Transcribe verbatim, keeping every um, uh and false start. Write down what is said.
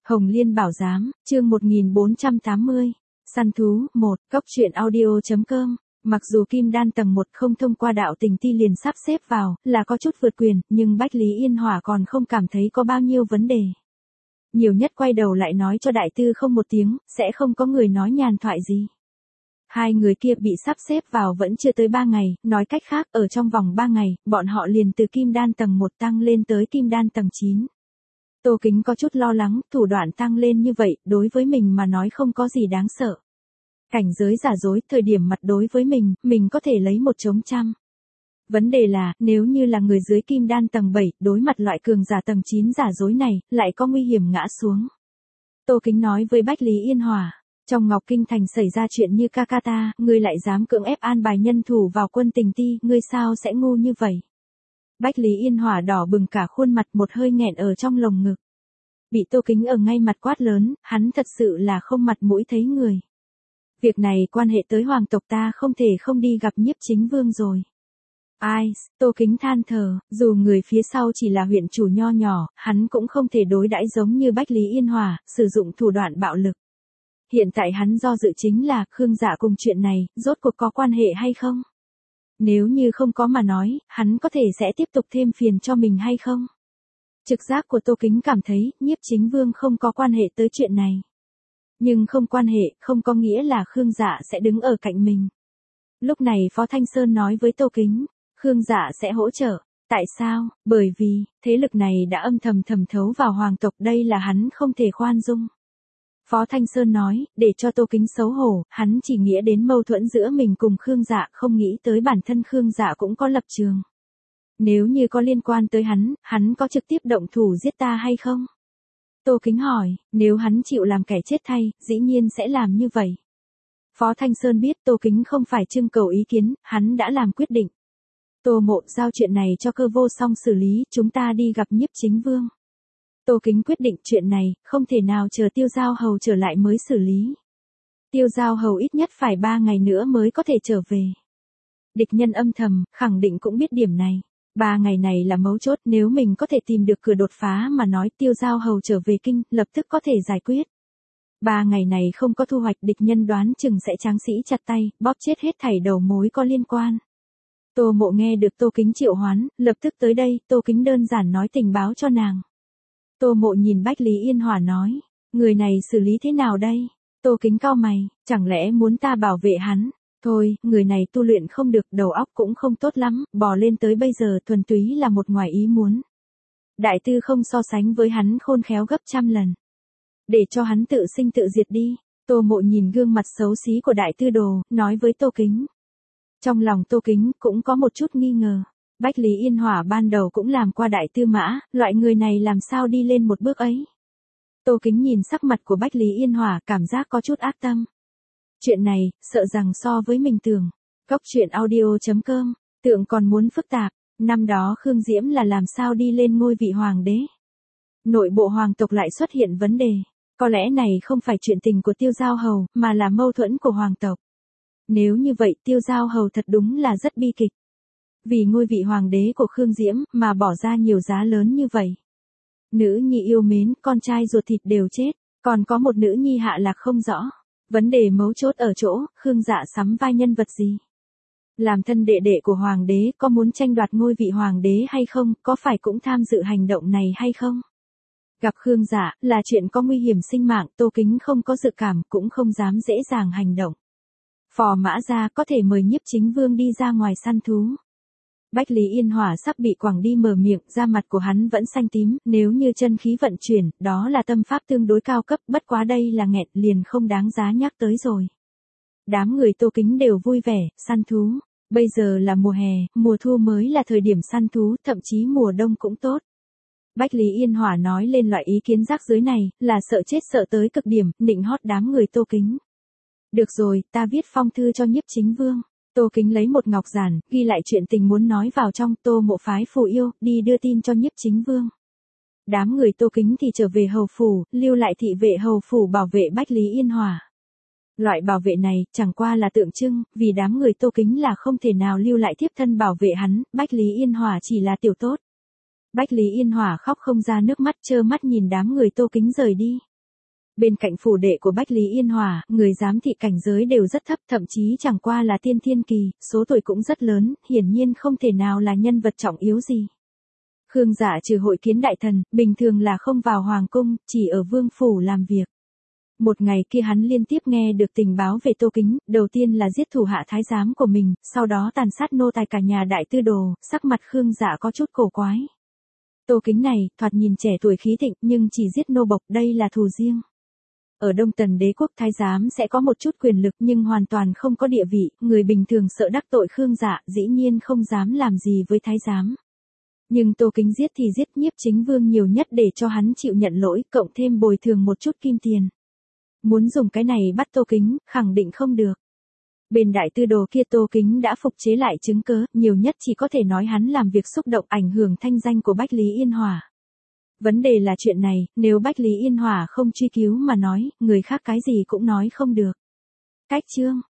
Hồng Liên Bảo Giám, chương một nghìn bốn trăm tám mươi. Săn thú, một, cốc truyện audio.com. Mặc dù kim đan tầng một không thông qua đạo tình ti liền sắp xếp vào, là có chút vượt quyền, nhưng Bách Lý Yên Hỏa còn không cảm thấy có bao nhiêu vấn đề. Nhiều nhất quay đầu lại nói cho đại tư không một tiếng, sẽ không có người nói nhàn thoại gì. Hai người kia bị sắp xếp vào vẫn chưa tới ba ngày, nói cách khác, ở trong vòng ba ngày, bọn họ liền từ kim đan tầng một tăng lên tới kim đan tầng chín. Tô Kính có chút lo lắng, thủ đoạn tăng lên như vậy, đối với mình mà nói không có gì đáng sợ. Cảnh giới giả dối, thời điểm mặt đối với mình, mình có thể lấy một chống trăm. Vấn đề là, nếu như là người dưới kim đan tầng bảy, đối mặt loại cường giả tầng chín giả dối này, lại có nguy hiểm ngã xuống. Tô Kính nói với Bách Lý Yên Hỏa, trong Ngọc Kinh Thành xảy ra chuyện như ca ca ta, ngươi lại dám cưỡng ép an bài nhân thủ vào quân tình ti, ngươi sao sẽ ngu như vậy? Bách Lý Yên Hỏa đỏ bừng cả khuôn mặt, một hơi nghẹn ở trong lồng ngực. Bị Tô Kính ở ngay mặt quát lớn, hắn thật sự là không mặt mũi thấy người. Việc này quan hệ tới hoàng tộc, ta không thể không đi gặp Nhiếp Chính Vương rồi. Ai, Tô Kính than thở, dù người phía sau chỉ là huyện chủ nho nhỏ, hắn cũng không thể đối đãi giống như Bách Lý Yên Hỏa, sử dụng thủ đoạn bạo lực. Hiện tại hắn do dự chính là, Khương Dạ cùng chuyện này, rốt cuộc có quan hệ hay không? Nếu như không có mà nói, hắn có thể sẽ tiếp tục thêm phiền cho mình hay không? Trực giác của Tô Kính cảm thấy, Nhiếp Chính Vương không có quan hệ tới chuyện này. Nhưng không quan hệ, không có nghĩa là Khương Dạ sẽ đứng ở cạnh mình. Lúc này Phó Thanh Sơn nói với Tô Kính, Khương Dạ sẽ hỗ trợ. Tại sao? Bởi vì, thế lực này đã âm thầm thẩm thấu vào hoàng tộc, đây là hắn không thể khoan dung. Phó Thanh Sơn nói, để cho Tô Kính xấu hổ, hắn chỉ nghĩa đến mâu thuẫn giữa mình cùng Khương Dạ, không nghĩ tới bản thân Khương Dạ cũng có lập trường. Nếu như có liên quan tới hắn, hắn có trực tiếp động thủ giết ta hay không? Tô Kính hỏi, nếu hắn chịu làm kẻ chết thay, dĩ nhiên sẽ làm như vậy. Phó Thanh Sơn biết Tô Kính không phải trưng cầu ý kiến, hắn đã làm quyết định. Tô Mộ giao chuyện này cho Cơ Vô Song xử lý, chúng ta đi gặp Nhiếp Chính Vương. Tô Kính quyết định chuyện này, không thể nào chờ Tiêu Giao Hầu trở lại mới xử lý. Tiêu Giao Hầu ít nhất phải ba ngày nữa mới có thể trở về. Địch nhân âm thầm, khẳng định cũng biết điểm này. Ba ngày này là mấu chốt, nếu mình có thể tìm được cửa đột phá mà nói Tiêu Giao Hầu trở về kinh, lập tức có thể giải quyết. Ba ngày này không có thu hoạch, địch nhân đoán chừng sẽ tráng sĩ chặt tay, bóp chết hết thảy đầu mối có liên quan. Tô Mộ nghe được Tô Kính triệu hoán, lập tức tới đây, Tô Kính đơn giản nói tình báo cho nàng. Tô Mộ nhìn Bách Lý Yên Hỏa nói, người này xử lý thế nào đây? Tô Kính cau mày, chẳng lẽ muốn ta bảo vệ hắn? Thôi, người này tu luyện không được, đầu óc cũng không tốt lắm, bò lên tới bây giờ thuần túy là một ngoài ý muốn. Đại tư không so sánh với hắn khôn khéo gấp trăm lần. Để cho hắn tự sinh tự diệt đi. Tô Mộ nhìn gương mặt xấu xí của đại tư đồ, nói với Tô Kính. Trong lòng Tô Kính cũng có một chút nghi ngờ. Bách Lý Yên Hỏa ban đầu cũng làm qua đại tư mã, loại người này làm sao đi lên một bước ấy. Tô Kính nhìn sắc mặt của Bách Lý Yên Hỏa, cảm giác có chút ác tâm. Chuyện này, sợ rằng so với mình tưởng. Cốc truyện audio.com, tượng còn muốn phức tạp. Năm đó Khương Diễm là làm sao đi lên ngôi vị hoàng đế. Nội bộ hoàng tộc lại xuất hiện vấn đề. Có lẽ này không phải chuyện tình của Tiêu Giao Hầu, mà là mâu thuẫn của hoàng tộc. Nếu như vậy Tiêu Giao Hầu thật đúng là rất bi kịch. Vì ngôi vị hoàng đế của Khương Diễm mà bỏ ra nhiều giá lớn như vậy. Nữ nhi yêu mến, con trai ruột thịt đều chết, còn có một nữ nhi hạ lạc không rõ. Vấn đề mấu chốt ở chỗ, Khương Dạ sắm vai nhân vật gì? Làm thân đệ đệ của hoàng đế, có muốn tranh đoạt ngôi vị hoàng đế hay không, có phải cũng tham dự hành động này hay không? Gặp Khương Dạ, là chuyện có nguy hiểm sinh mạng, Tô Kính không có dự cảm, cũng không dám dễ dàng hành động. Phò mã ra có thể mời Nhiếp Chính Vương đi ra ngoài săn thú. Bách Lý Yên Hỏa sắp bị quẳng đi mở miệng, da mặt của hắn vẫn xanh tím, nếu như chân khí vận chuyển, đó là tâm pháp tương đối cao cấp, bất quá đây là nghẹt liền không đáng giá nhắc tới rồi. Đám người Tô Kính đều vui vẻ, săn thú. Bây giờ là mùa hè, mùa thu mới là thời điểm săn thú, thậm chí mùa đông cũng tốt. Bách Lý Yên Hỏa nói lên loại ý kiến rác rưởi này, là sợ chết sợ tới cực điểm, nịnh hót đám người Tô Kính. Được rồi, ta viết phong thư cho Nhiếp Chính Vương. Tô Kính lấy một ngọc giản, ghi lại chuyện tình muốn nói vào trong. Tô Mộ phái phù yêu, đi đưa tin cho Nhiếp Chính Vương. Đám người Tô Kính thì trở về hầu phủ, lưu lại thị vệ hầu phủ bảo vệ Bách Lý Yên Hỏa. Loại bảo vệ này, chẳng qua là tượng trưng, vì đám người Tô Kính là không thể nào lưu lại thiếp thân bảo vệ hắn, Bách Lý Yên Hỏa chỉ là tiểu tốt. Bách Lý Yên Hỏa khóc không ra nước mắt, trơ mắt nhìn đám người Tô Kính rời đi. Bên cạnh phủ đệ của Bách Lý Yên Hòa, người giám thị cảnh giới đều rất thấp, thậm chí chẳng qua là tiên thiên kỳ, số tuổi cũng rất lớn, hiển nhiên không thể nào là nhân vật trọng yếu gì. Khương Dạ trừ hội kiến đại thần, bình thường là không vào hoàng cung, chỉ ở vương phủ làm việc. Một ngày kia hắn liên tiếp nghe được tình báo về Tô Kính, đầu tiên là giết thủ hạ thái giám của mình, sau đó tàn sát nô tài cả nhà đại tư đồ, sắc mặt Khương Dạ có chút cổ quái. Tô Kính này, thoạt nhìn trẻ tuổi khí thịnh, nhưng chỉ giết nô bộc, đây là thù riêng. Ở Đông Tần đế quốc thái giám sẽ có một chút quyền lực nhưng hoàn toàn không có địa vị, người bình thường sợ đắc tội Khương Dạ, dĩ nhiên không dám làm gì với thái giám. Nhưng Tô Kính giết thì giết, Nhiếp Chính Vương nhiều nhất để cho hắn chịu nhận lỗi, cộng thêm bồi thường một chút kim tiền. Muốn dùng cái này bắt Tô Kính, khẳng định không được. Bên đại tư đồ kia Tô Kính đã phục chế lại chứng cớ, nhiều nhất chỉ có thể nói hắn làm việc xúc động ảnh hưởng thanh danh của Bách Lý Yên Hòa. Vấn đề là chuyện này, nếu Bách Lý Yên Hòa không truy cứu mà nói, người khác cái gì cũng nói không được. Cách chương